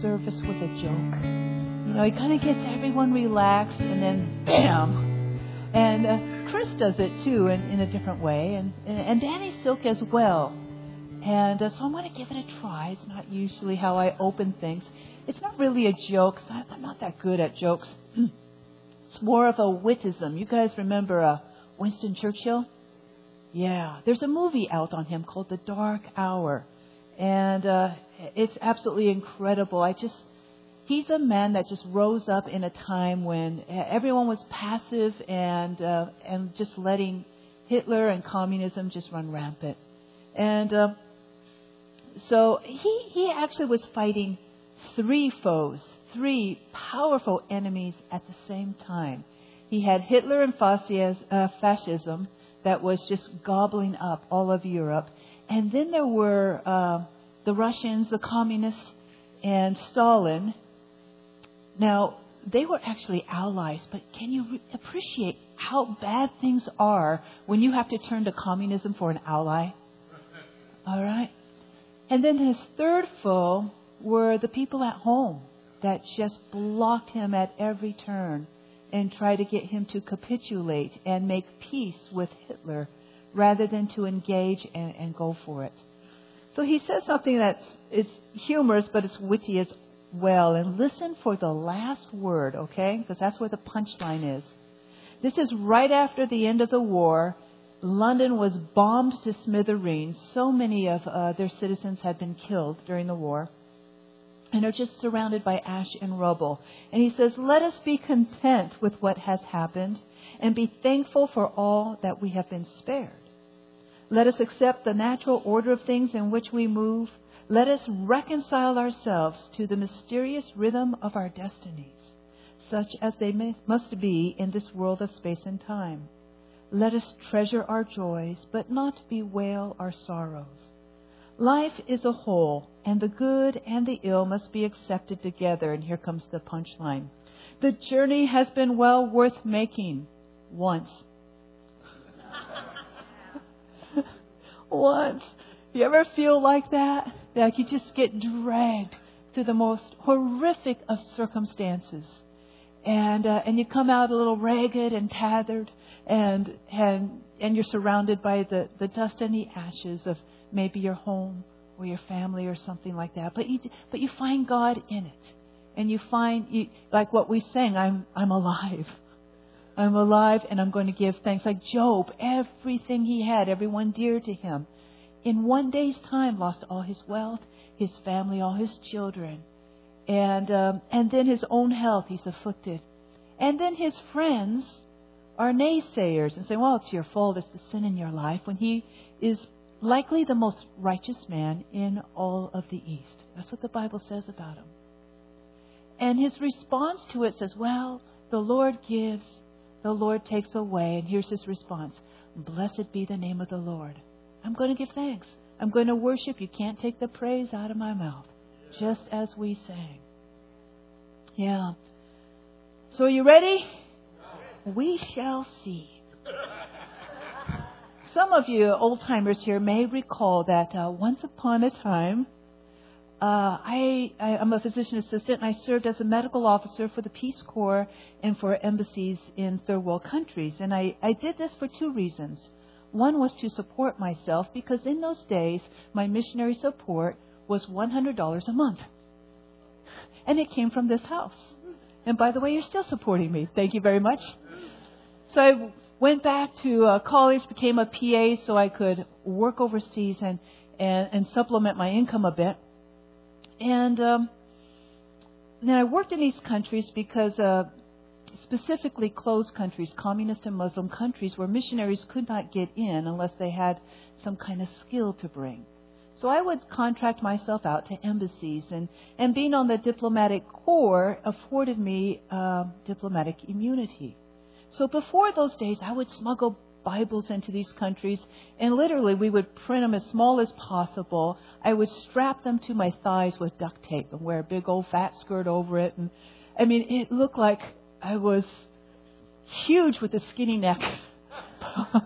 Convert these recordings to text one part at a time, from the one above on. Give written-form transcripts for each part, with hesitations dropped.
surface with a joke. You know, he kind of gets everyone relaxed, and then bam. And Chris does it too in a different way, and Danny Silk as well. And so I'm going to give it a try. It's not usually how I open things. It's not really a joke, 'cause I'm not that good at jokes. It's more of a wittism. You guys remember Winston Churchill? Yeah. There's a movie out on him called The Dark Hour. And it's absolutely incredible. He's a man that just rose up in a time when everyone was passive and just letting Hitler and communism just run rampant. And so he actually was fighting three foes, three powerful enemies at the same time. He had Hitler and fascism that was just gobbling up all of Europe. And then there were the Russians, the communists, and Stalin. Now, they were actually allies, but can you appreciate how bad things are when you have to turn to communism for an ally? All right. And then his third foe were the people at home that just blocked him at every turn and tried to get him to capitulate and make peace with Hitler rather than to engage and go for it. So he says something it's humorous, but it's witty as well. And listen for the last word, okay? Because that's where the punchline is. This is right after the end of the war. London was bombed to smithereens. So many of their citizens had been killed during the war and are just surrounded by ash and rubble. And he says, let us be content with what has happened and be thankful for all that we have been spared. Let us accept the natural order of things in which we move. Let us reconcile ourselves to the mysterious rhythm of our destinies, such as they must be in this world of space and time. Let us treasure our joys, but not bewail our sorrows. Life is a whole, and the good and the ill must be accepted together. And here comes the punchline. The journey has been well worth making once. Once. You ever feel like that? Like you just get dragged through the most horrific of circumstances. And you come out a little ragged and tattered, and you're surrounded by the dust and the ashes of maybe your home or your family or something like that. But you find God in it, and you find like what we sang. I'm alive. I'm alive, and I'm going to give thanks. Like Job, everything he had, everyone dear to him, in one day's time lost all his wealth, his family, all his children. And then his own health, he's afflicted. And then his friends are naysayers and say, well, it's your fault, it's the sin in your life, when he is likely the most righteous man in all of the East. That's what the Bible says about him. And his response to it says, well, the Lord gives, the Lord takes away. And here's his response. Blessed be the name of the Lord. I'm going to give thanks. I'm going to worship. You can't take the praise out of my mouth. Just as we sang. Yeah. So are you ready? We shall see. Some of you old-timers here may recall that once upon a time, I'm a physician assistant, and I served as a medical officer for the Peace Corps and for embassies in third world countries. And I did this for two reasons. One was to support myself, because in those days, my missionary support was $100 a month. And it came from this house. And by the way, you're still supporting me. Thank you very much. So I went back to college, became a PA so I could work overseas and supplement my income a bit. And then I worked in these countries because specifically closed countries, communist and Muslim countries, where missionaries could not get in unless they had some kind of skill to bring. So I would contract myself out to embassies, and being on the diplomatic corps afforded me diplomatic immunity. So before those days, I would smuggle Bibles into these countries, and literally we would print them as small as possible. I would strap them to my thighs with duct tape and wear a big old fat skirt over it. And I mean, it looked like I was huge with a skinny neck.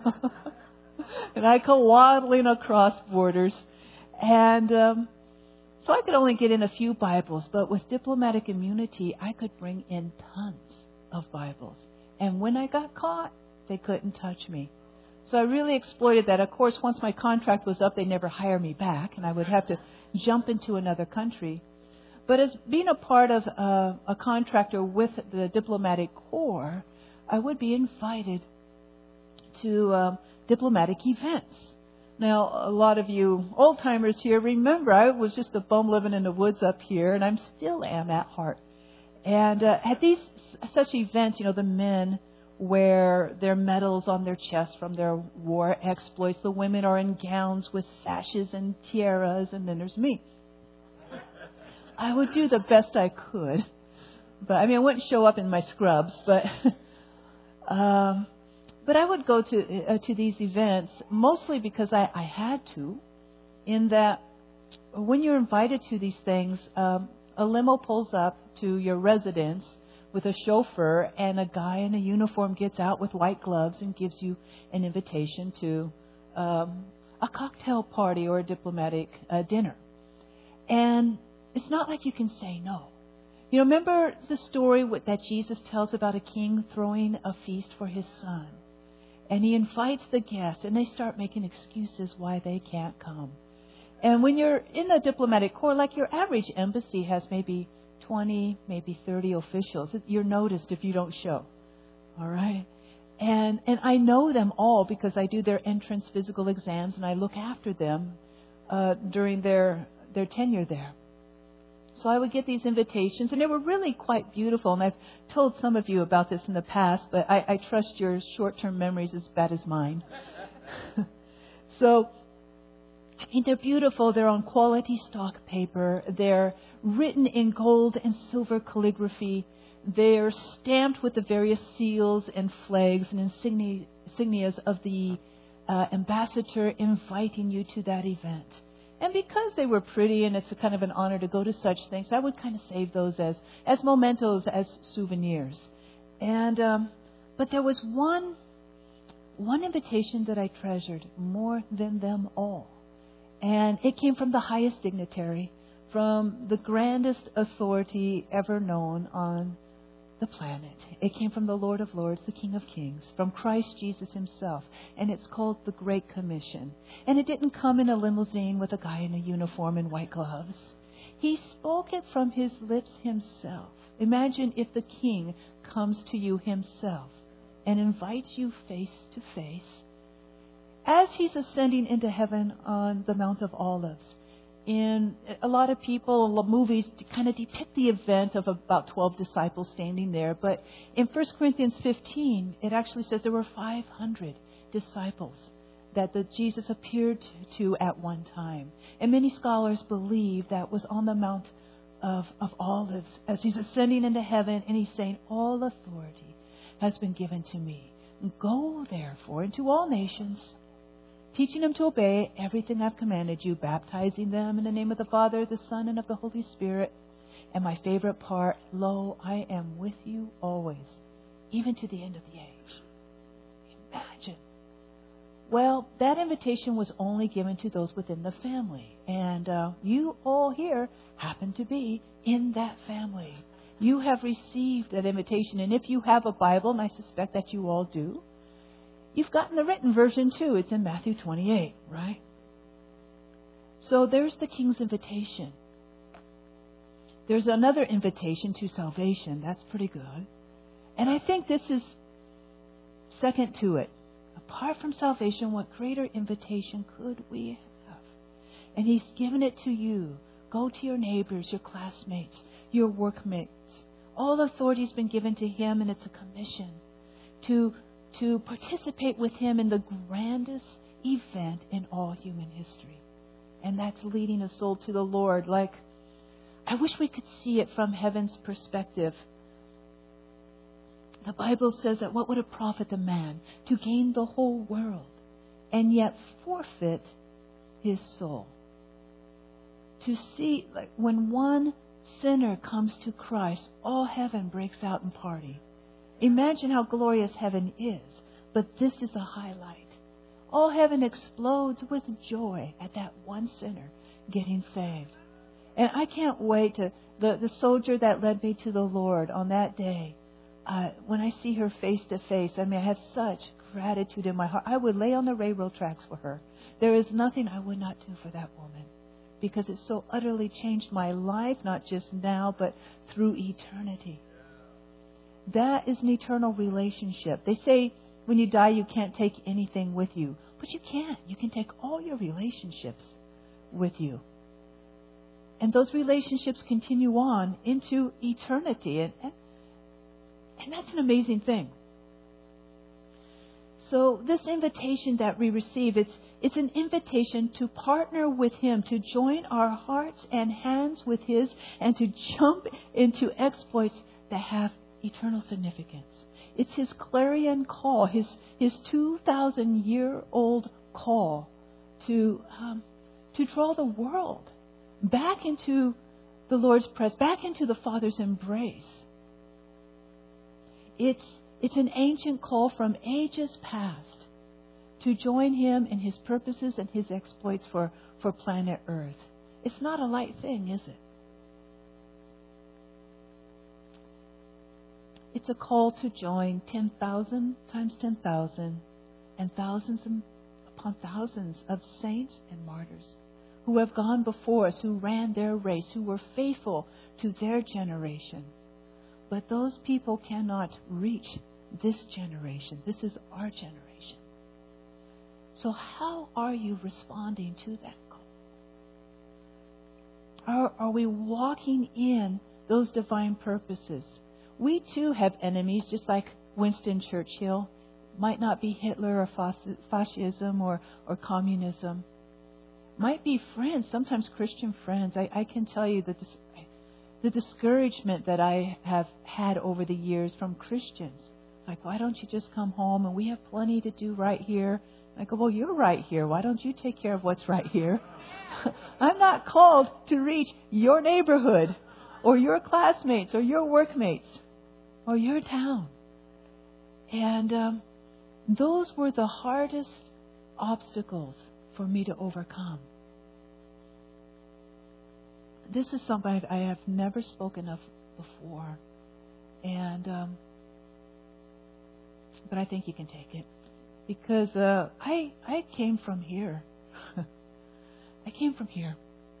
And I go waddling across borders. And So I could only get in a few Bibles, but with diplomatic immunity, I could bring in tons of Bibles. And when I got caught, they couldn't touch me. So I really exploited that. Of course, once my contract was up, they never hire me back, and I would have to jump into another country. But as being a part of a contractor with the diplomatic corps, I would be invited to diplomatic events. Now, a lot of you old-timers here remember I was just a bum living in the woods up here, and I still am at heart. And at these such events, the men wear their medals on their chest from their war exploits. The women are in gowns with sashes and tiaras, and then there's me. I would do the best I could. But I wouldn't show up in my scrubs, but I would go to these events mostly because I had to, in that when you're invited to these things, a limo pulls up to your residence with a chauffeur, and a guy in a uniform gets out with white gloves and gives you an invitation to a cocktail party or a diplomatic dinner. And it's not like you can say no. Remember the story that Jesus tells about a king throwing a feast for his son? And he invites the guests, and they start making excuses why they can't come. And when you're in the diplomatic corps, like your average embassy has maybe 20, maybe 30 officials, you're noticed if you don't show. All right? And I know them all because I do their entrance physical exams, and I look after them during their tenure there. So I would get these invitations, and they were really quite beautiful. And I've told some of you about this in the past, but I trust your short-term memories as bad as mine. So, they're beautiful. They're on quality stock paper. They're written in gold and silver calligraphy. They're stamped with the various seals and flags and insignias of the ambassador inviting you to that event. And because they were pretty and it's a kind of an honor to go to such things, I would kind of save those as mementos, as souvenirs. And but there was one invitation that I treasured more than them all. And it came from the highest dignitary, from the grandest authority ever known on the planet. It came from the Lord of Lords, the King of Kings, from Christ Jesus himself. And it's called the Great Commission. And it didn't come in a limousine with a guy in a uniform and white gloves. He spoke it from his lips himself. Imagine if the King comes to you himself and invites you face to face as he's ascending into heaven on the Mount of Olives. In a lot of people, movies kind of depict the event of about 12 disciples standing there. But in 1 Corinthians 15, it actually says there were 500 disciples that Jesus appeared to at one time. And many scholars believe that was on the Mount of Olives as he's ascending into heaven, and he's saying, all authority has been given to me. Go, therefore, into all nations, teaching them to obey everything I've commanded you, baptizing them in the name of the Father, the Son, and of the Holy Spirit. And my favorite part, lo, I am with you always, even to the end of the age. Imagine. Well, that invitation was only given to those within the family. And you all here happen to be in that family. You have received that invitation. And if you have a Bible, and I suspect that you all do, you've gotten the written version too. It's in Matthew 28, right? So there's the King's invitation. There's another invitation to salvation. That's pretty good. And I think this is second to it. Apart from salvation, what greater invitation could we have? And he's given it to you. Go to your neighbors, your classmates, your workmates. All authority has been given to him, and it's a commission to participate with him in the grandest event in all human history. And that's leading a soul to the Lord. Like, I wish we could see it from heaven's perspective. The Bible says that what would it profit the man to gain the whole world and yet forfeit his soul? To see, like, when one sinner comes to Christ, all heaven breaks out in party. Imagine how glorious heaven is, but this is a highlight. All heaven explodes with joy at that one sinner getting saved. And I can't wait to, the soldier that led me to the Lord on that day, when I see her face to face, I mean, I have such gratitude in my heart. I would lay on the railroad tracks for her. There is nothing I would not do for that woman, because it so utterly changed my life, not just now, but through eternity. That is an eternal relationship. They say when you die, you can't take anything with you. But you can. You can take all your relationships with you. And those relationships continue on into eternity. And that's an amazing thing. So this invitation that we receive, it's an invitation to partner with Him, to join our hearts and hands with His, and to jump into exploits that have eternal significance. It's His clarion call, His 2,000-year-old call to draw the world back into the Lord's presence, back into the Father's embrace. It's an ancient call from ages past to join Him in His purposes and His exploits for planet Earth. It's not a light thing, is it? It's a call to join 10,000 times 10,000 and thousands upon thousands of saints and martyrs who have gone before us, who ran their race, who were faithful to their generation. But those people cannot reach this generation. This is our generation. So how are you responding to that call? Are we walking in those divine purposes? We too have enemies, just like Winston Churchill. Might not be Hitler or fascism or communism. Might be friends, sometimes Christian friends. I can tell you that the discouragement that I have had over the years from Christians. Like, why don't you just come home, and we have plenty to do right here. I go, well, you're right here. Why don't you take care of what's right here? I'm not called to reach your neighborhood or your classmates or your workmates or your town. And those were the hardest obstacles for me to overcome. This is something I have never spoken of before. And but I think you can take it. Because I came from here. I came from here.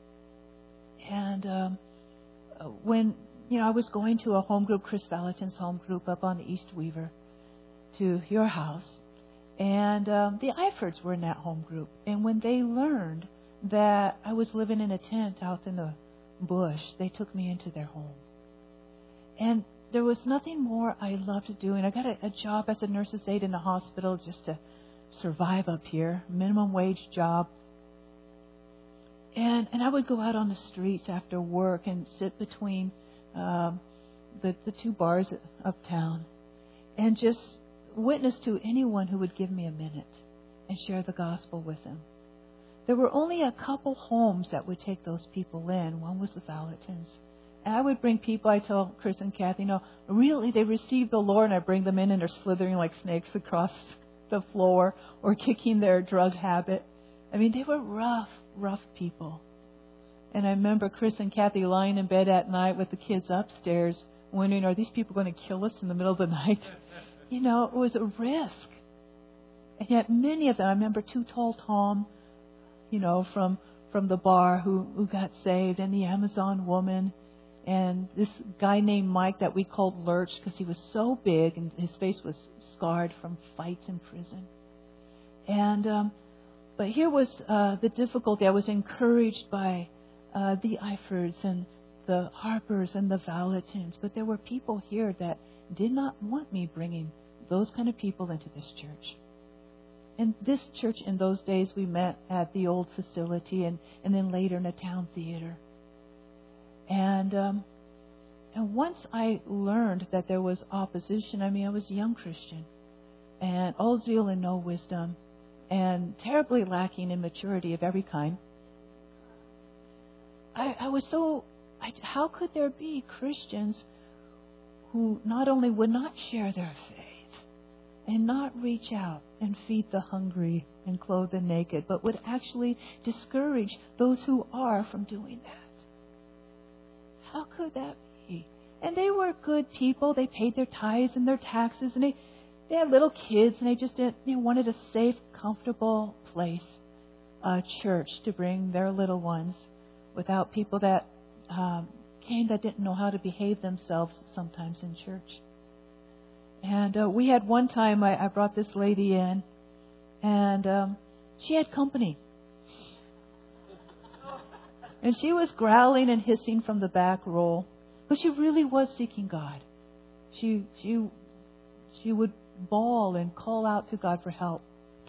And when I was going to a home group, Chris Valentin's home group up on the East Weaver, to your house, and the Eifords were in that home group. And when they learned that I was living in a tent out in the bush, they took me into their home. And there was nothing more I loved doing. I got a job as a nurse's aide in a hospital just to survive up here, minimum wage job. And I would go out on the streets after work and sit between the two bars uptown and just witness to anyone who would give me a minute and share the gospel with them. There were only a couple homes that would take those people in. One was the Valentins. And I would bring people, I tell Chris and Kathy, really they received the Lord, and I bring them in and they're slithering like snakes across the floor or kicking their drug habit. I mean, they were rough people. And I remember Chris and Kathy lying in bed at night with the kids upstairs wondering, are these people going to kill us in the middle of the night? It was a risk. And yet many of them, I remember Too Tall Tom, from the bar who got saved, and the Amazon woman, and this guy named Mike that we called Lurch because he was so big and his face was scarred from fights in prison. And but here was the difficulty. I was encouraged by the Eifords and the Harpers and the Valentins, but there were people here that did not want me bringing those kind of people into this church. And this church in those days, we met at the old facility and then later in a town theater. And once I learned that there was opposition, I was a young Christian and all zeal and no wisdom and terribly lacking in maturity of every kind. I was so, how could there be Christians who not only would not share their faith and not reach out and feed the hungry and clothe the naked, but would actually discourage those who are from doing that? How could that be? And they were good people. They paid their tithes and their taxes, and they had little kids, and they just wanted a safe, comfortable place, a church to bring their little ones without people that came that didn't know how to behave themselves sometimes in church. And we had one time, I brought this lady in, and she had company. And she was growling and hissing from the back row, but she really was seeking God. She would bawl and call out to God for help.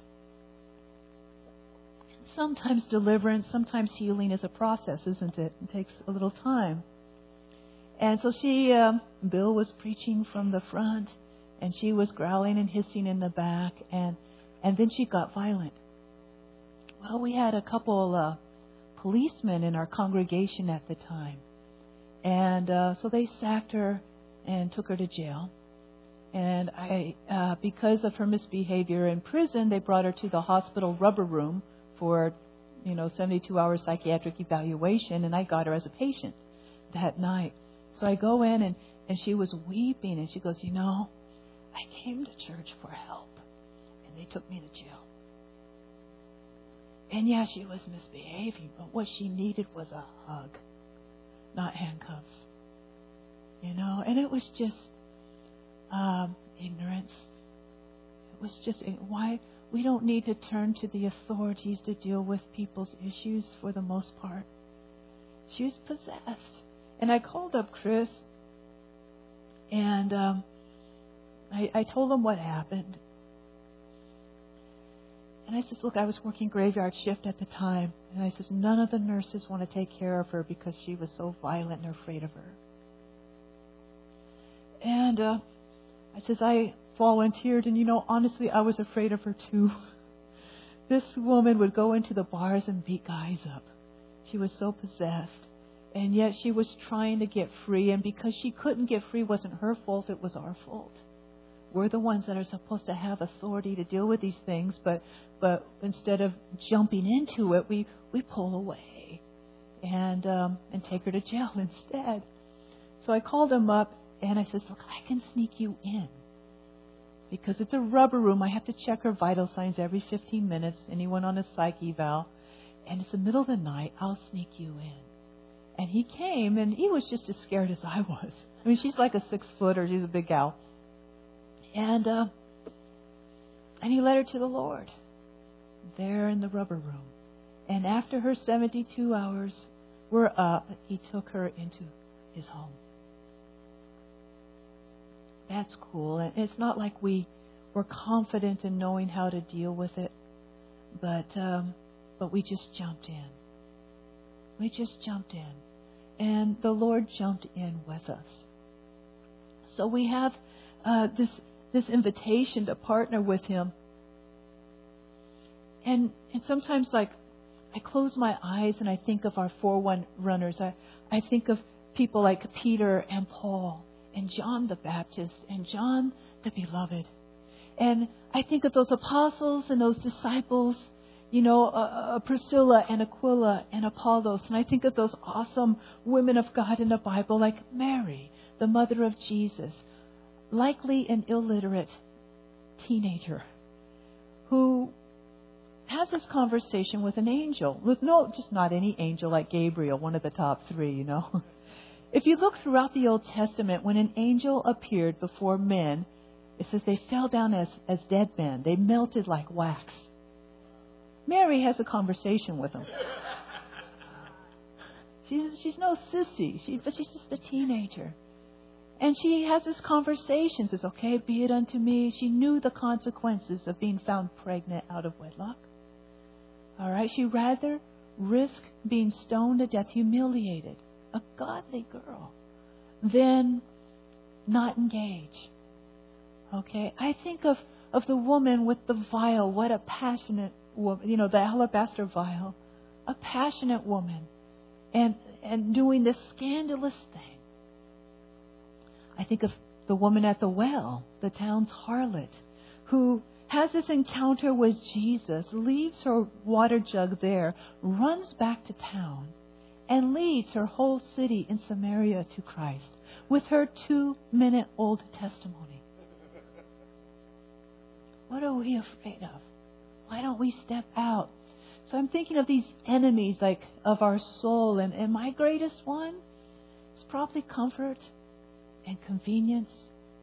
Sometimes deliverance, sometimes healing is a process, isn't it? It takes a little time. And so Bill was preaching from the front, and she was growling and hissing in the back, and then she got violent. Well, we had a couple policemen in our congregation at the time. And so they sacked her and took her to jail. And because of her misbehavior in prison, they brought her to the hospital rubber room for, 72-hour psychiatric evaluation. And I got her as a patient that night. So I go in and she was weeping, and she goes, I came to church for help, and they took me to jail. And yeah, she was misbehaving, but what she needed was a hug, not handcuffs. And it was just ignorance. It was just why we don't need to turn to the authorities to deal with people's issues for the most part. She was possessed. And I called up Chris, and I told him what happened. And I says, look, I was working graveyard shift at the time. And I says, none of the nurses want to take care of her because she was so violent and afraid of her. And I says, I volunteered. And, honestly, I was afraid of her too. This woman would go into the bars and beat guys up. She was so possessed. And yet she was trying to get free. And because she couldn't get free, it wasn't her fault. It was our fault. We're the ones that are supposed to have authority to deal with these things, but instead of jumping into it, we pull away and take her to jail instead. So I called him up and I said, look, I can sneak you in because it's a rubber room. I have to check her vital signs every 15 minutes. Anyone on a psych eval, and it's the middle of the night. I'll sneak you in. And he came, and he was just as scared as I was. I mean, she's like a 6-footer. She's a big gal. And he led her to the Lord there in the rubber room. And after her 72 hours were up, he took her into his home. That's cool. And it's not like we were confident in knowing how to deal with it, but we just jumped in. We just jumped in. And the Lord jumped in with us. So we have this invitation to partner with Him. And sometimes, like, I close my eyes and I think of our 4-1 runners. I think of people like Peter and Paul and John the Baptist and John the Beloved. And I think of those apostles and those disciples, Priscilla and Aquila and Apollos. And I think of those awesome women of God in the Bible like Mary, the mother of Jesus, likely an illiterate teenager who has this conversation with an angel, just not any angel like Gabriel, one of the top 3, If you look throughout the Old Testament, when an angel appeared before men, it says they fell down as dead men. They melted like wax. Mary has a conversation with him. She's no sissy, but she's just a teenager. And she has this conversation, says, okay, be it unto me. She knew the consequences of being found pregnant out of wedlock. All right, she'd rather risk being stoned to death, humiliated, a godly girl, than not engage. Okay, I think of the woman with the vial. What a passionate woman, the alabaster vial. A passionate woman. And doing this scandalous thing. I think of the woman at the well, the town's harlot, who has this encounter with Jesus, leaves her water jug there, runs back to town, and leads her whole city in Samaria to Christ with her 2-minute-old testimony. What are we afraid of? Why don't we step out? So I'm thinking of these enemies like of our soul, and my greatest one is probably comfort and convenience.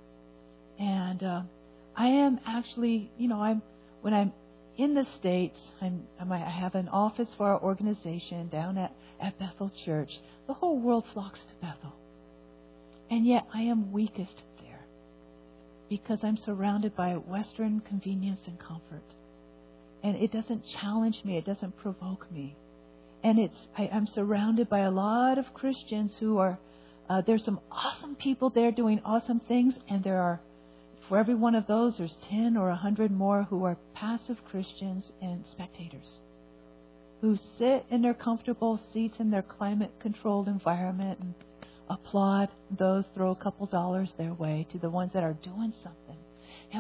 And I am actually, when I'm in the States, I have an office for our organization down at Bethel Church. The whole world flocks to Bethel. And yet I am weakest there because I'm surrounded by Western convenience and comfort. And it doesn't challenge me. It doesn't provoke me. And I'm surrounded by a lot of Christians who are, there's some awesome people there doing awesome things. And there are, for every one of those, there's 10 or 100 more who are passive Christians and spectators who sit in their comfortable seats in their climate-controlled environment and applaud those, throw a couple dollars their way to the ones that are doing something. And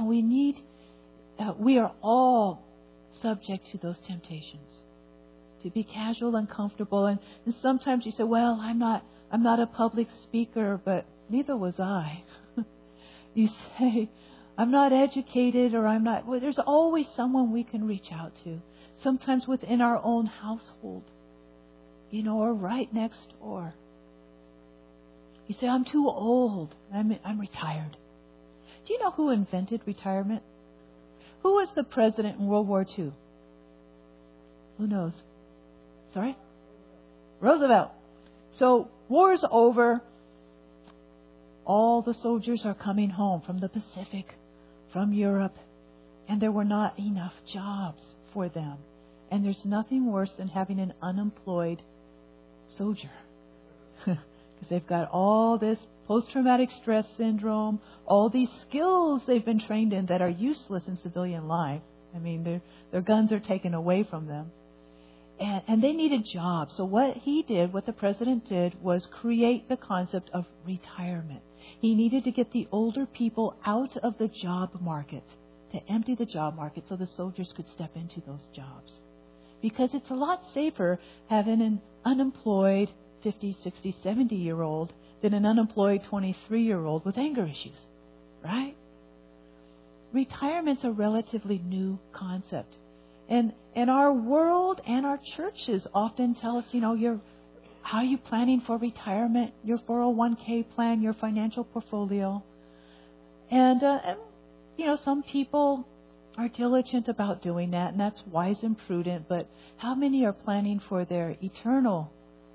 we are all subject to those temptations to be casual and comfortable. And sometimes you say, well, I'm not a public speaker, but neither was I. You say, I'm not educated, or I'm not. Well, there's always someone we can reach out to. Sometimes within our own household, or right next door. You say, I'm too old. I'm retired. Do you know who invented retirement? Who was the president in World War II? Who knows? Sorry? Roosevelt. So, war's over. All the soldiers are coming home from the Pacific, from Europe, and there were not enough jobs for them. And there's nothing worse than having an unemployed soldier. Because they've got all this post-traumatic stress syndrome, all these skills they've been trained in that are useless in civilian life. I mean, their guns are taken away from them. And they needed jobs. So what the president did, was create the concept of retirement. He needed to get the older people out of the job market, to empty the job market so the soldiers could step into those jobs. Because it's a lot safer having an unemployed 50, 60, 70-year-old than an unemployed 23-year-old with anger issues, right? Retirement's a relatively new concept. And our world and our churches often tell us, how are you planning for retirement, your 401k plan, your financial portfolio. And some people are diligent about doing that, and that's wise and prudent. But how many are planning for their eternal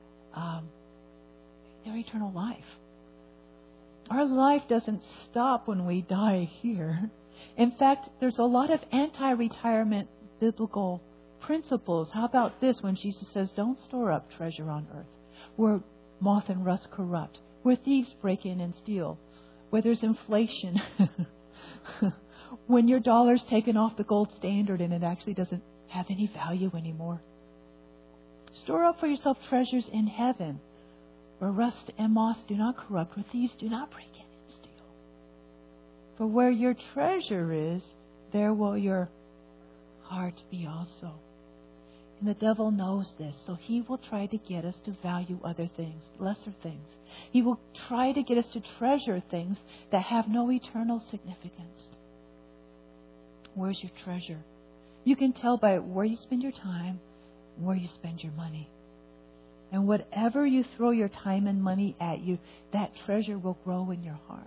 life? Our life doesn't stop when we die here. In fact, there's a lot of anti-retirement biblical principles. How about this when Jesus says, don't store up treasure on earth, where moth and rust corrupt, where thieves break in and steal, where there's inflation, when your dollar's taken off the gold standard and it actually doesn't have any value anymore. Store up for yourself treasures in heaven, where rust and moth do not corrupt, where thieves do not break in and steal. For where your treasure is, there will your heart be also. And the devil knows this, so he will try to get us to value other things, lesser things. He will try to get us to treasure things that have no eternal significance. Where's your treasure? You can tell by where you spend your time, where you spend your money. And whatever you throw your time and money at, that treasure will grow in your heart.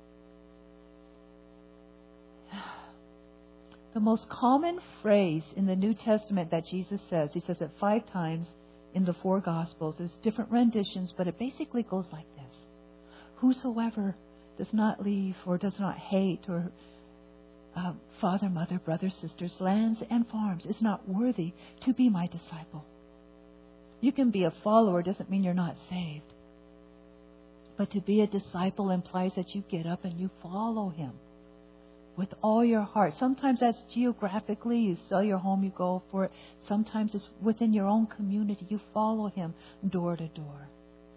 The most common phrase in the New Testament that Jesus says, he says it 5 times in the 4 Gospels. There's different renditions, but it basically goes like this. Whosoever does not leave or does not hate or father, mother, brothers, sisters, lands, and farms is not worthy to be my disciple. You can be a follower, doesn't mean you're not saved. But to be a disciple implies that you get up and you follow him with all your heart. Sometimes that's geographically. You sell your home, you go for it. Sometimes it's within your own community. You follow him door to door.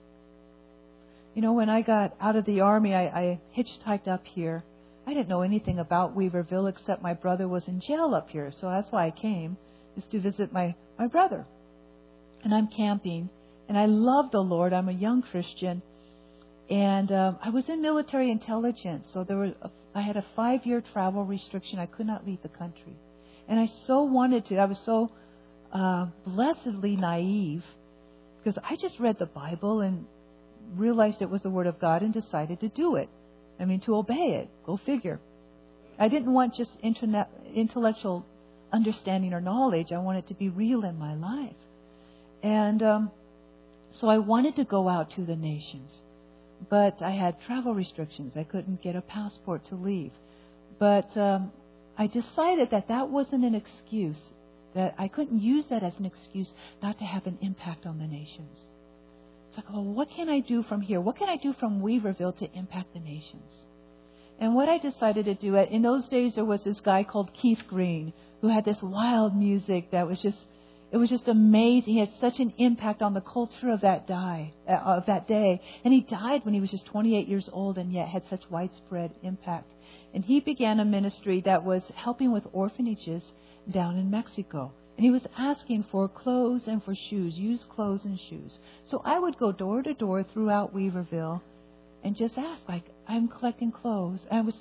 When I got out of the Army, I hitchhiked up here. I didn't know anything about Weaverville except my brother was in jail up here. So that's why I came, is to visit my brother. And I'm camping And I love the Lord. I'm a young Christian. And I was in military intelligence. So I had a 5-year travel restriction. I could not leave the country. And I so wanted to. I was so blessedly naive because I just read the Bible and realized it was the Word of God and decided to do it. I mean, to obey it. Go figure. I didn't want just intellectual understanding or knowledge. I wanted it to be real in my life. And so I wanted to go out to the nations. But I had travel restrictions. I couldn't get a passport to leave. But I decided that wasn't an excuse, that I couldn't use that as an excuse not to have an impact on the nations. It's like, well, what can I do from here? What can I do from Weaverville to impact the nations? And what I decided to do, in those days there was this guy called Keith Green who had this wild music that was just, it was just amazing. He had such an impact on the culture of that day. And he died when he was just 28 years old and yet had such widespread impact. And he began a ministry that was helping with orphanages down in Mexico. And he was asking for clothes and for shoes, used clothes and shoes. So I would go door to door throughout Weaverville and just ask, like, I'm collecting clothes. I was,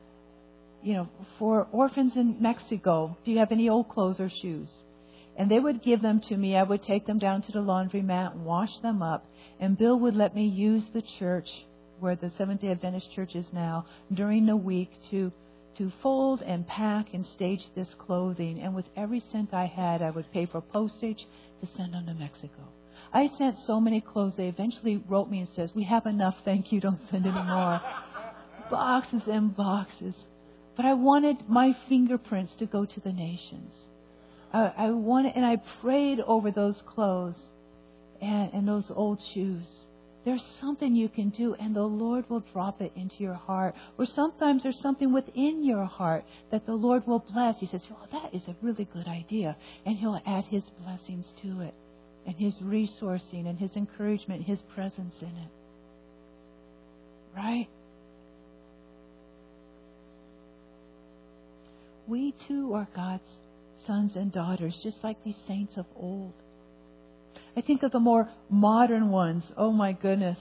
for orphans in Mexico, do you have any old clothes or shoes? And they would give them to me. I would take them down to the laundromat and wash them up. And Bill would let me use the church, where the Seventh-day Adventist Church is now, during the week to fold and pack and stage this clothing. And with every cent I had, I would pay for postage to send them to Mexico. I sent so many clothes, they eventually wrote me and says, we have enough, thank you, don't send any more. Boxes and boxes. But I wanted my fingerprints to go to the nations. I wanted, and I prayed over those clothes and those old shoes. There's something you can do, and the Lord will drop it into your heart. Or sometimes there's something within your heart that the Lord will bless. He says, well, that is a really good idea. And He'll add His blessings to it, and His resourcing, and His encouragement, His presence in it. Right? We too are God's sons and daughters, just like these saints of old. I think of the more modern ones. Oh my goodness.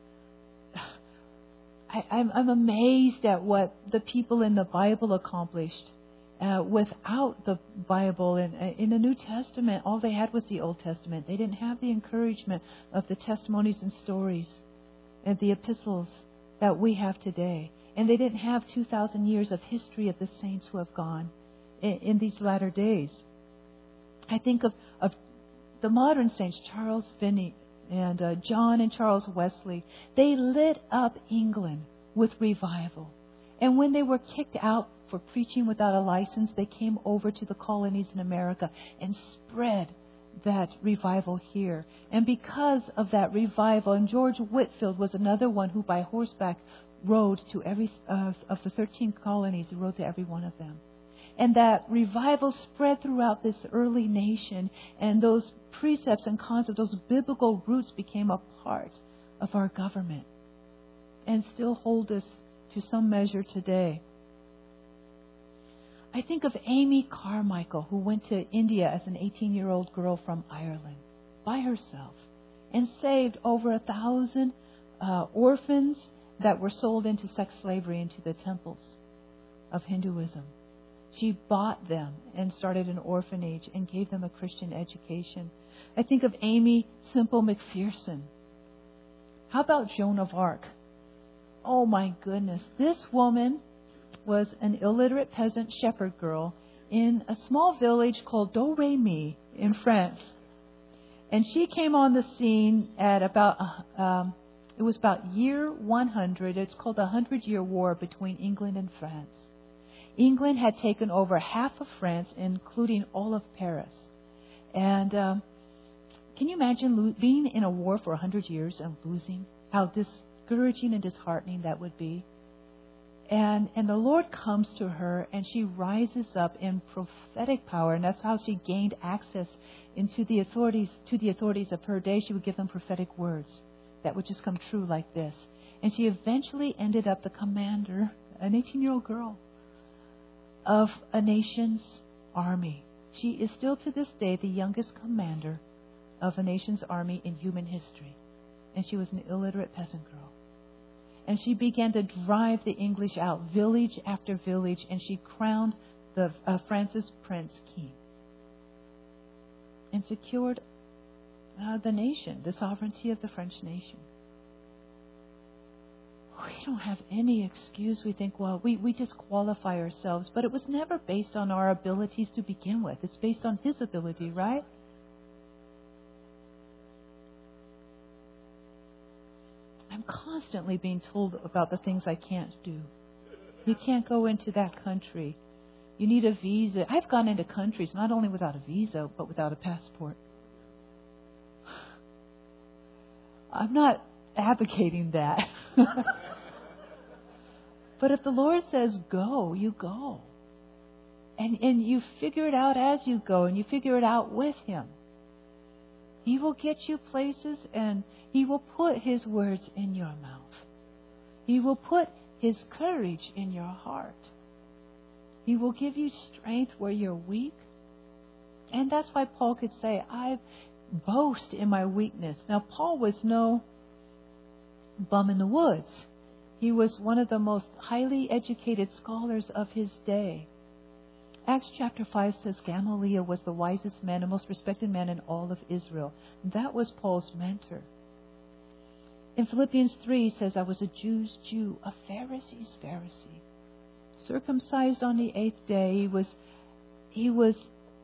I'm amazed at what the people in the Bible accomplished without the Bible. And in the New Testament, all they had was the Old Testament. They didn't have the encouragement of the testimonies and stories and the epistles that we have today. And they didn't have 2,000 years of history of the saints who have gone in these latter days. I think of the modern saints, Charles Finney and John and Charles Wesley. They lit up England with revival. And when they were kicked out for preaching without a license, they came over to the colonies in America and spread that revival here. And because of that revival, and George Whitefield was another one who by horseback rode to every of the 13 colonies, he rode to every one of them. And that revival spread throughout this early nation, and those precepts and concepts, those biblical roots became a part of our government and still hold us to some measure today. I think of Amy Carmichael, who went to India as an 18-year-old girl from Ireland by herself and saved over 1,000 orphans that were sold into sex slavery into the temples of Hinduism. She bought them and started an orphanage and gave them a Christian education. I think of Amy Simple McPherson. How about Joan of Arc? Oh my goodness. This woman was an illiterate peasant shepherd girl in a small village called Domremy in France. And she came on the scene at about, it was about year 100. It's called the 100-Year War between England and France. England had taken over half of France, including all of Paris. And can you imagine being in a war for 100 years and losing? How discouraging and disheartening that would be. And the Lord comes to her, and she rises up in prophetic power, and that's how she gained access into the authorities, to the authorities of her day. She would give them prophetic words that would just come true like this. And she eventually ended up the commander, an 18-year-old girl, of a nation's army. She is still to this day the youngest commander of a nation's army in human history. And she was an illiterate peasant girl. And she began to drive the English out, village after village, and she crowned the Francis Prince king. And secured the nation, the sovereignty of the French nation. We don't have any excuse. We think, well, we just qualify ourselves. But it was never based on our abilities to begin with. It's based on His ability, right? I'm constantly being told about the things I can't do. You can't go into that country. You need a visa. I've gone into countries not only without a visa, but without a passport. I'm not advocating that. But if the Lord says go, you go. And you figure it out as you go, and you figure it out with Him. He will get you places, and He will put His words in your mouth. He will put His courage in your heart. He will give you strength where you're weak. And that's why Paul could say, I boast in my weakness. Now, Paul was no bum in the woods. He was one of the most highly educated scholars of his day. Acts chapter 5 says Gamaliel was the wisest man and most respected man in all of Israel. That was Paul's mentor. In Philippians 3 it says, I was a Jew's Jew, a Pharisee's Pharisee. Circumcised on the 8th day. He was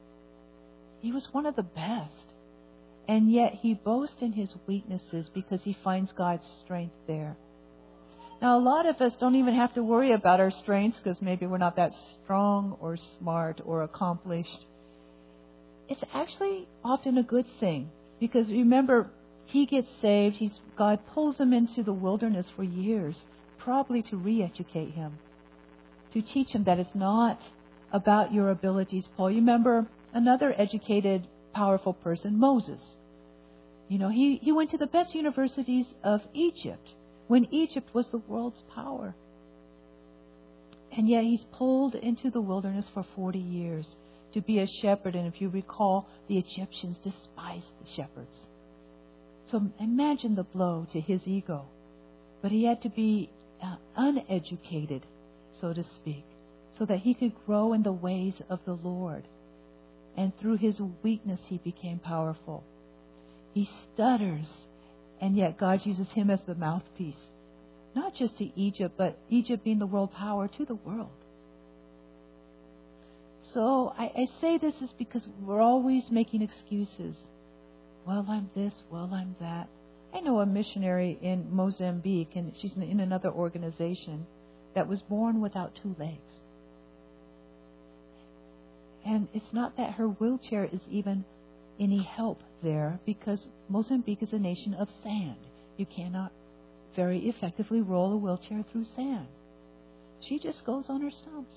one of the best. And yet he boasts in his weaknesses because he finds God's strength there. Now, a lot of us don't even have to worry about our strengths because maybe we're not that strong or smart or accomplished. It's actually often a good thing because remember, he gets saved. God pulls him into the wilderness for years, probably to re-educate him, to teach him that it's not about your abilities, Paul. You remember another educated, powerful person, Moses. You know, he went to the best universities of Egypt, when Egypt was the world's power. And yet he's pulled into the wilderness for 40 years to be a shepherd. And if you recall, the Egyptians despised the shepherds. So imagine the blow to his ego. But he had to be uneducated, so to speak, so that he could grow in the ways of the Lord. And through his weakness, he became powerful. He stutters. And yet God uses him as the mouthpiece, not just to Egypt, but Egypt being the world power to the world. So I say this is because we're always making excuses. Well, I'm this, well, I'm that. I know a missionary in Mozambique, and she's in another organization, that was born without 2 legs. And it's not that her wheelchair is even any help there because Mozambique is a nation of sand. You cannot very effectively roll a wheelchair through sand. She just goes on her stumps.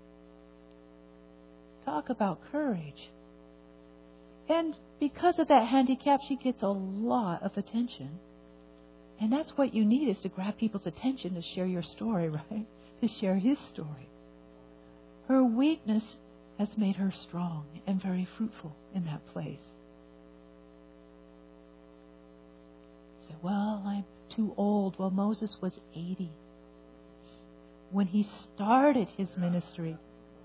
Talk about courage. And because of that handicap, she gets a lot of attention. And that's what you need, is to grab people's attention to share your story, right? To share his story. Her weakness has made her strong and very fruitful in that place. Say, well, I'm too old. Well, Moses was 80 when he started his ministry.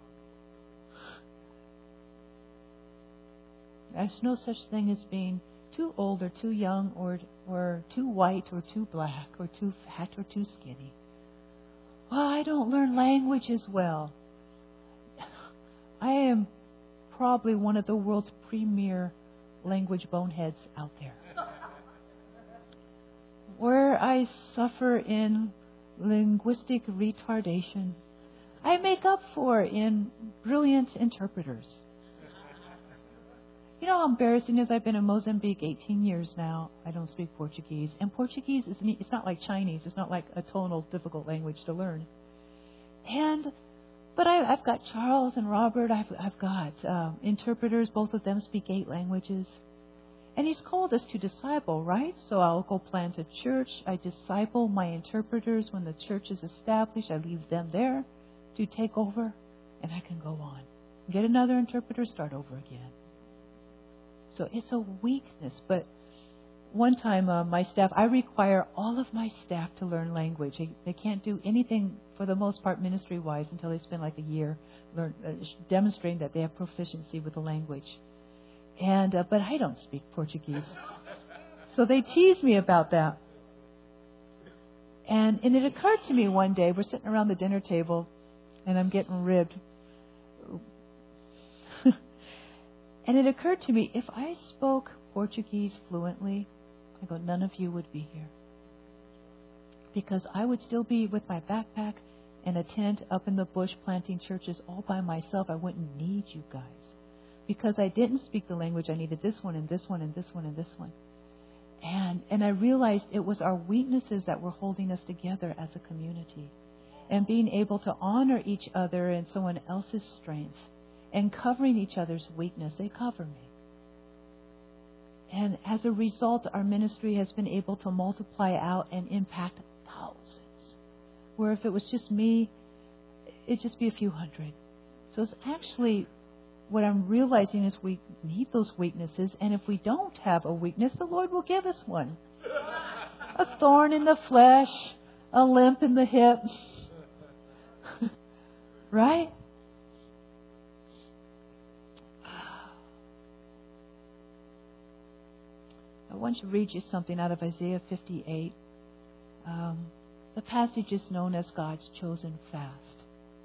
There's no such thing as being too old or too young or too white or too black or too fat or too skinny. Well, I don't learn languages well. I am probably one of the world's premier language boneheads out there. Where I suffer in linguistic retardation, I make up for in brilliant interpreters. You know how embarrassing it is? I've been in Mozambique 18 years now. I don't speak Portuguese. And Portuguese it's not like Chinese. It's not like a tonal, difficult language to learn. But I've got Charles and Robert. I've got interpreters. Both of them speak 8 languages. And He's called us to disciple, right? So I'll go plant a church. I disciple my interpreters. When the church is established, I leave them there to take over. And I can go on. Get another interpreter, start over again. So it's a weakness. But one time, my staff, I require all of my staff to learn language. They can't do anything, for the most part, ministry-wise, until they spend like a year demonstrating that they have proficiency with the language. And but I don't speak Portuguese. So they tease me about that. And it occurred to me one day, we're sitting around the dinner table, and I'm getting ribbed. And it occurred to me, if I spoke Portuguese fluently, I go, none of you would be here. Because I would still be with my backpack and a tent up in the bush planting churches all by myself. I wouldn't need you guys. Because I didn't speak the language, I needed this one and this one and this one and this one. And I realized it was our weaknesses that were holding us together as a community. And being able to honor each other and someone else's strength. And covering each other's weakness. They cover me. And as a result, our ministry has been able to multiply out and impact thousands. Where if it was just me, it'd just be a few hundred. So it's actually, what I'm realizing is we need those weaknesses. And if we don't have a weakness, the Lord will give us one. A thorn in the flesh, a limp in the hip. Right? I want to read you something out of Isaiah 58. The passage is known as God's chosen fast.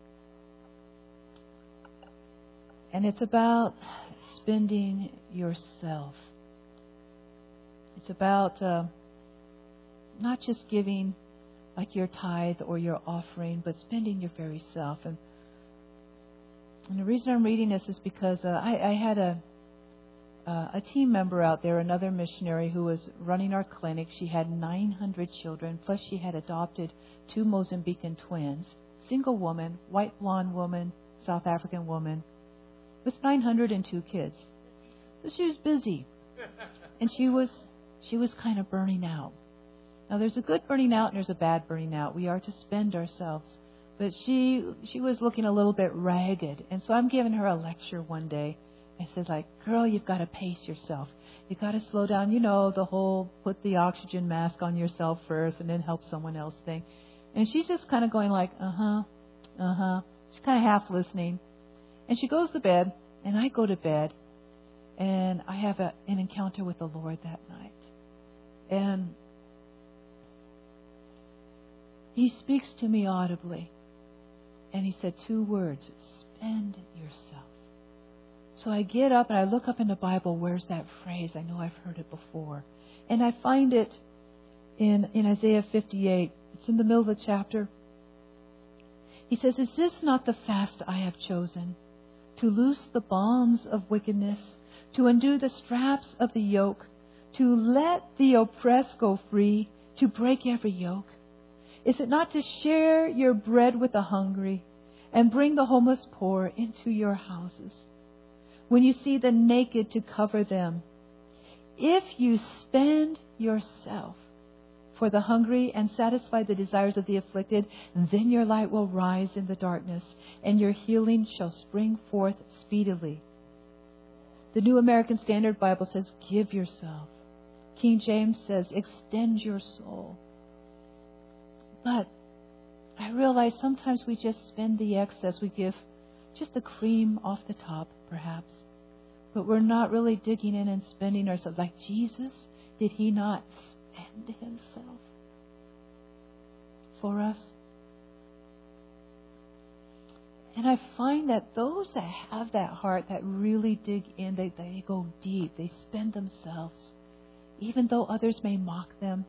And it's about spending yourself. It's about not just giving like your tithe or your offering, but spending your very self. And the reason I'm reading this is because I had a team member out there, another missionary who was running our clinic. She had 900 children, plus she had adopted 2 Mozambican twins. Single woman, white blonde woman, South African woman, with 902 kids. So she was busy. And she was kind of burning out. Now there's a good burning out and there's a bad burning out. We are to spend ourselves. But she was looking a little bit ragged. And so I'm giving her a lecture one day. I said, like, girl, you've got to pace yourself. You've got to slow down. You know, the whole put the oxygen mask on yourself first and then help someone else thing. And she's just kind of going like, She's kind of half listening. And she goes to bed, and I go to bed, and I have an encounter with the Lord that night. And He speaks to me audibly. And He said 2 words, spend yourself. So I get up and I look up in the Bible, where's that phrase? I know I've heard it before. And I find it in Isaiah 58. It's in the middle of the chapter. He says, is this not the fast I have chosen? To loose the bonds of wickedness, to undo the straps of the yoke, to let the oppressed go free, to break every yoke? Is it not to share your bread with the hungry and bring the homeless poor into your houses? When you see the naked, to cover them. If you spend yourself for the hungry and satisfy the desires of the afflicted, then your light will rise in the darkness, and your healing shall spring forth speedily. The New American Standard Bible says, give yourself. King James says, extend your soul. But I realize sometimes we just spend the excess. We give just the cream off the top, perhaps. But we're not really digging in and spending ourselves. Like Jesus, did He not spend Himself for us? And I find that those that have that heart, that really dig in, they go deep. They spend themselves. Even though others may mock them.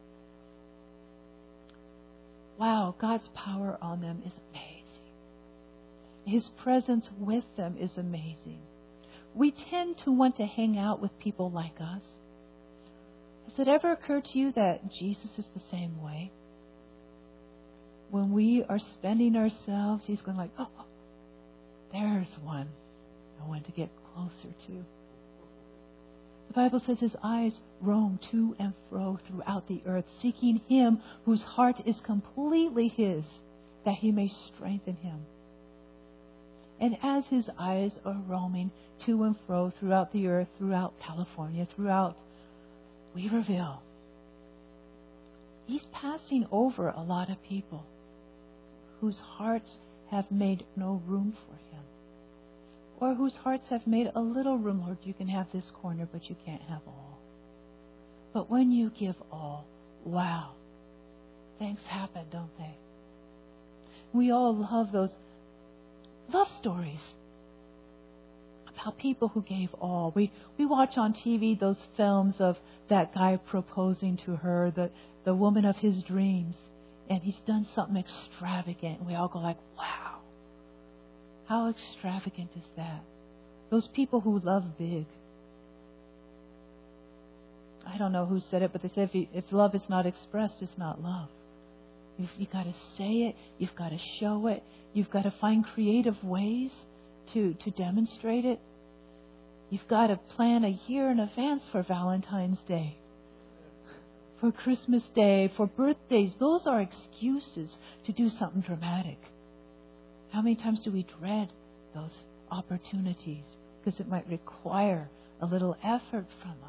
Wow, God's power on them is amazing. His presence with them is amazing. We tend to want to hang out with people like us. Has it ever occurred to you that Jesus is the same way? When we are spending ourselves, He's going like, oh, there's one I want to get closer to. The Bible says His eyes roam to and fro throughout the earth, seeking Him whose heart is completely His, that He may strengthen him. And as his eyes are roaming to and fro throughout the earth, throughout California, throughout Weaverville, he's passing over a lot of people whose hearts have made no room for him, or whose hearts have made a little room. Lord, you can have this corner, but you can't have all. But when you give all, wow, things happen, don't they? We all love those love stories about people who gave all. We watch on TV those films of that guy proposing to her, the woman of his dreams, and he's done something extravagant. And we all go like, wow, how extravagant is that? Those people who love big. I don't know who said it, but they said if love is not expressed, it's not love. You've got to say it. You've got to show it. You've got to find creative ways to demonstrate it. You've got to plan a year in advance for Valentine's Day, for Christmas Day, for birthdays. Those are excuses to do something dramatic. How many times do we dread those opportunities because it might require a little effort from us?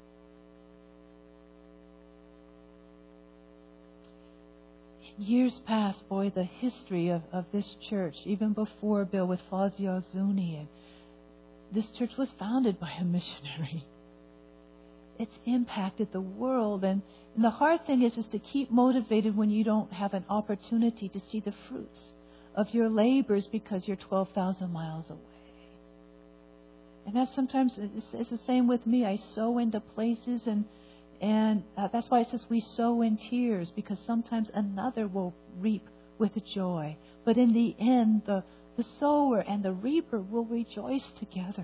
Years past, boy, the history of this church, even before Bill with Fazio Zuni, and this church was founded by a missionary. It's impacted the world, and the hard thing is to keep motivated when you don't have an opportunity to see the fruits of your labors because you're 12,000 miles away. And that's sometimes, it's the same with me. I sow into places and that's why it says we sow in tears, because sometimes another will reap with joy. But in the end, the sower and the reaper will rejoice together.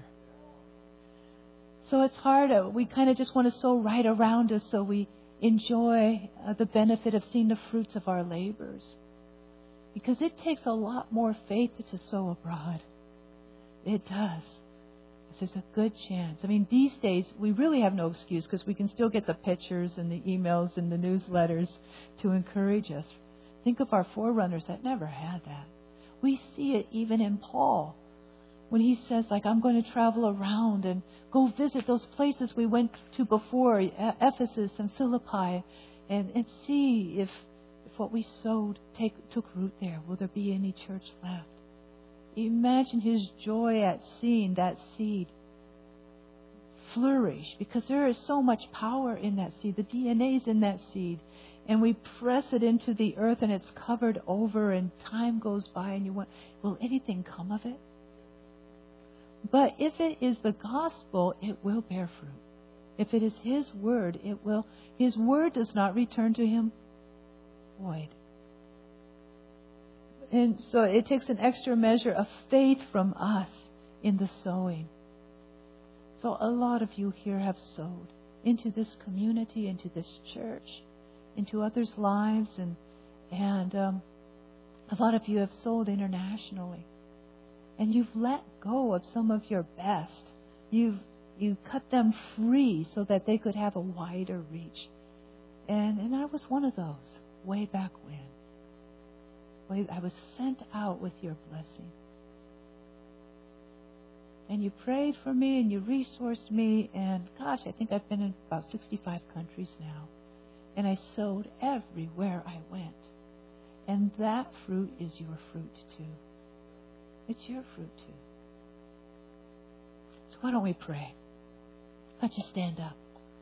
So it's hard. We kind of just want to sow right around us so we enjoy the benefit of seeing the fruits of our labors. Because it takes a lot more faith to sow abroad. It does. There's a good chance. I mean, these days, we really have no excuse because we can still get the pictures and the emails and the newsletters to encourage us. Think of our forerunners that never had that. We see it even in Paul when he says, like, I'm going to travel around and go visit those places we went to before, Ephesus and Philippi, and see if what we sowed took root there. Will there be any church left? Imagine his joy at seeing that seed flourish, because there is so much power in that seed. The DNA is in that seed. And we press it into the earth and it's covered over, and time goes by and you want, will anything come of it? But if it is the gospel, it will bear fruit. If it is his word, it will. His word does not return to him void. And so it takes an extra measure of faith from us in the sowing. So a lot of you here have sowed into this community, into this church, into others' lives, and a lot of you have sold internationally. And you've let go of some of your best. You cut them free so that they could have a wider reach. And I was one of those way back when. I was sent out with your blessing. And you prayed for me and you resourced me. And gosh, I think I've been in about 65 countries now. And I sowed everywhere I went. And that fruit is your fruit too. It's your fruit too. So why don't we pray? Let's just stand up.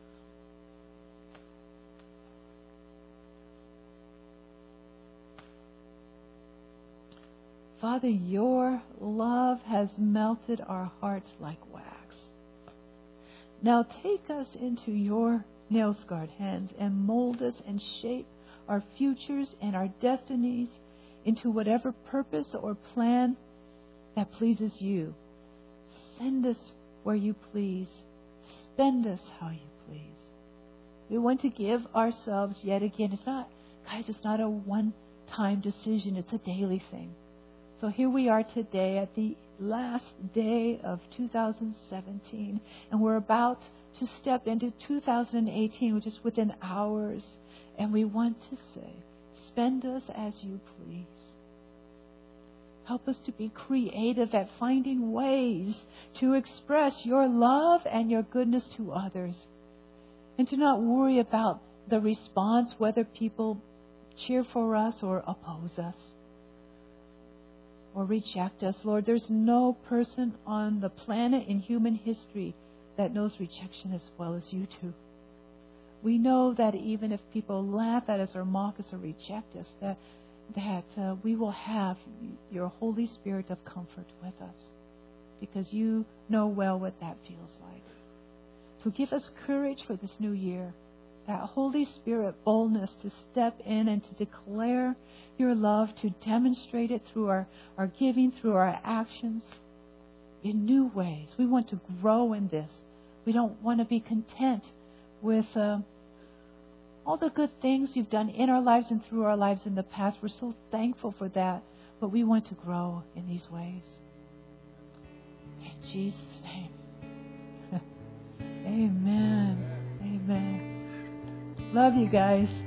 Father, your love has melted our hearts like wax. Now take us into your nail-scarred hands and mold us and shape our futures and our destinies into whatever purpose or plan that pleases you. Send us where you please. Spend us how you please. We want to give ourselves yet again. It's not a one-time decision. It's a daily thing. So here we are today at the last day of 2017, and we're about to step into 2018, which is within hours. And we want to say, spend us as you please. Help us to be creative at finding ways to express your love and your goodness to others. And to not worry about the response, whether people cheer for us or oppose us or reject us. Lord, there's no person on the planet in human history that knows rejection as well as you do. We know that even if people laugh at us or mock us or reject us, that we will have your Holy Spirit of comfort with us, because you know well what that feels like. So give us courage for this new year, that Holy Spirit boldness to step in and to declare your love, to demonstrate it through our giving, through our actions in new ways. We want to grow in this. We don't want to be content with all the good things you've done in our lives and through our lives in the past. We're so thankful for that, but we want to grow in these ways. In Jesus' name. Amen. Amen. Love you guys.